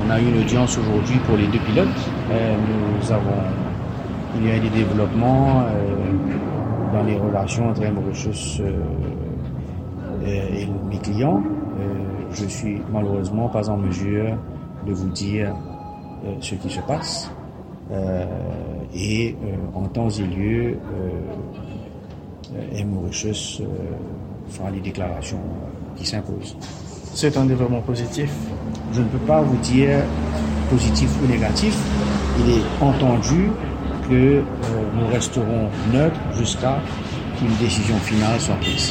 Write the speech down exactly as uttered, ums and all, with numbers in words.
on a eu une audience aujourd'hui pour les deux pilotes. Euh, nous avons, il y a des développements euh, dans les relations entre Mauritius euh, et mes clients. Euh, je suis malheureusement pas en mesure de vous dire euh, ce qui se passe. Euh, et euh, en temps et lieu, euh, Mauritius euh, fera les déclarations euh, qui s'imposent. C'est un développement positif? Je ne peux pas vous dire positif ou négatif. Il est entendu que euh, nous resterons neutres jusqu'à qu'une décision finale soit prise.